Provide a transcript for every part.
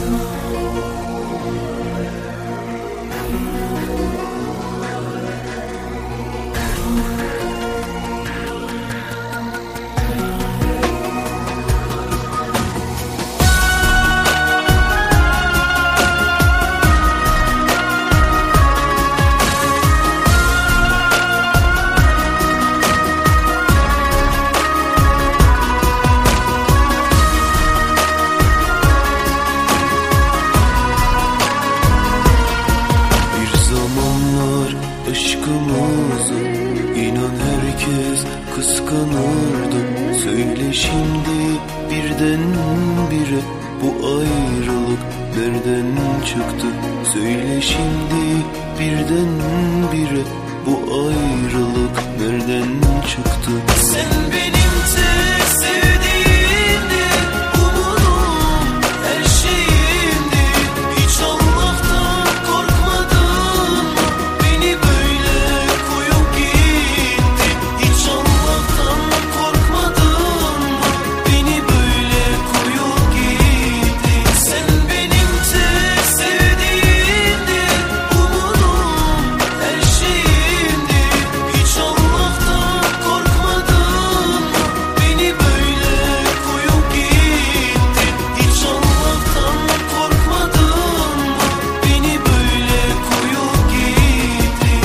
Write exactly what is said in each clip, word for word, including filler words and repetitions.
Aşkımızı inan herkes kıskanırdı. Söyle şimdi birden bire bu ayrılık nereden çıktı? Söyle şimdi birden bire bu ayrılık nereden çıktı? Sen benim tek sevdiğimdin, umudum, her şeyimdi. Hiç Allah'tan korkmadın mı? Beni böyle koyup gittin. Hiç Allah'tan korkmadın mı? Beni böyle koyup gittin. Sen benim tek sevdiğimdin, umudum, her şeyimdi. Hiç Allah'tan korkmadın mı? Beni böyle koyup gittin. Hiç Allah'tan korkmadın mı? Beni böyle koyup gittin.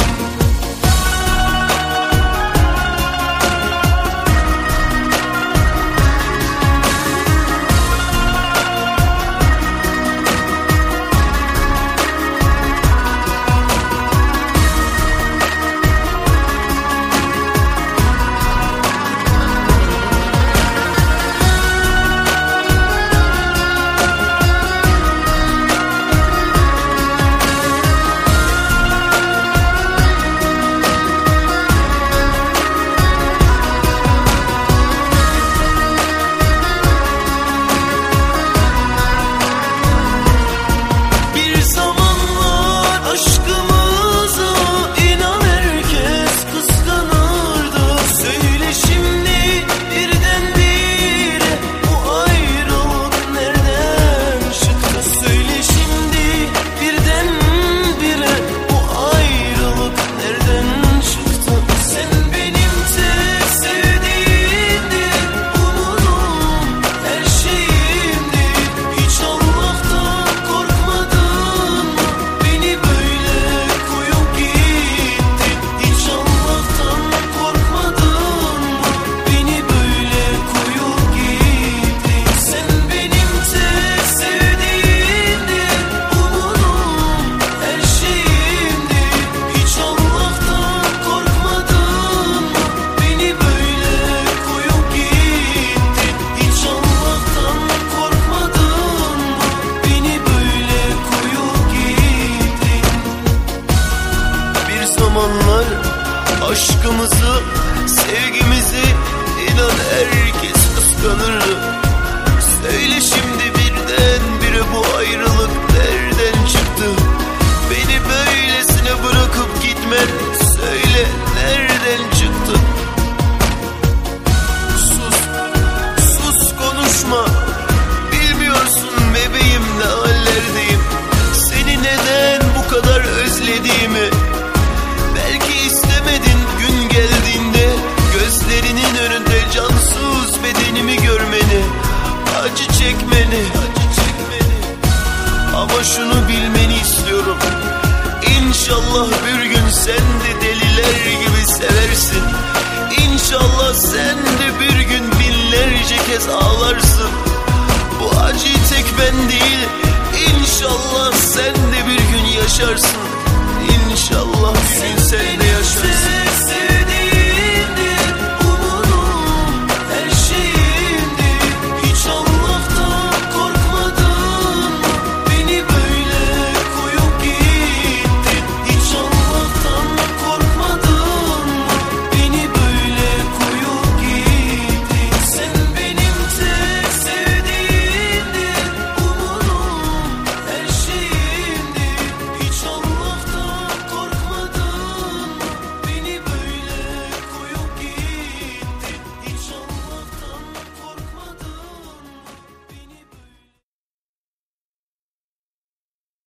Bir zamanlar aşkımızı inan herkes kıskanırdı. Söyle şimdi birdenbire bu ayrılık nereden çıktı? Söyle şimdi birdenbire bu ayrılık nereden çıktı? Sen benim tek sevdiğimdin, umudum, her şeyimdi. Hiç Allah'tan korkmadın mı? Beni böyle koyup gittin. Hiç Allah'tan korkmadın mı? Beni böyle koyup gittin. Sen benim tek sevdiğimdin, umudum, her şeyimdi. Hiç Allah'tan korkmadın mı? Beni böyle koyup gittin. Hiç Allah'tan korkmadın mı? Beni böyle koyup gittin. Bir zamanlar aşkımızı, sevgimizi inan herkes kıskanırdı. Söyle şimdi birdenbire bu ayrılık nereden çıktı? Beni böylesine bırakıp gitmen söyle nereden çıktı? Sus, sus konuşma. Bilmiyorsun bebeğim ne hallerdeyim. Seni neden bu kadar özlediğimi. Belki istemedin gün geldiğinde gözlerinin önünde cansız bedenimi görmeni, acı çekmeni. Ama şunu bilmeni istiyorum. İnşallah bir gün sen de deliler gibi seversin. İnşallah sen de bir gün binlerce kez ağlarsın. Bu acıyı tek ben değil, İnşallah sen de bir gün yaşarsın.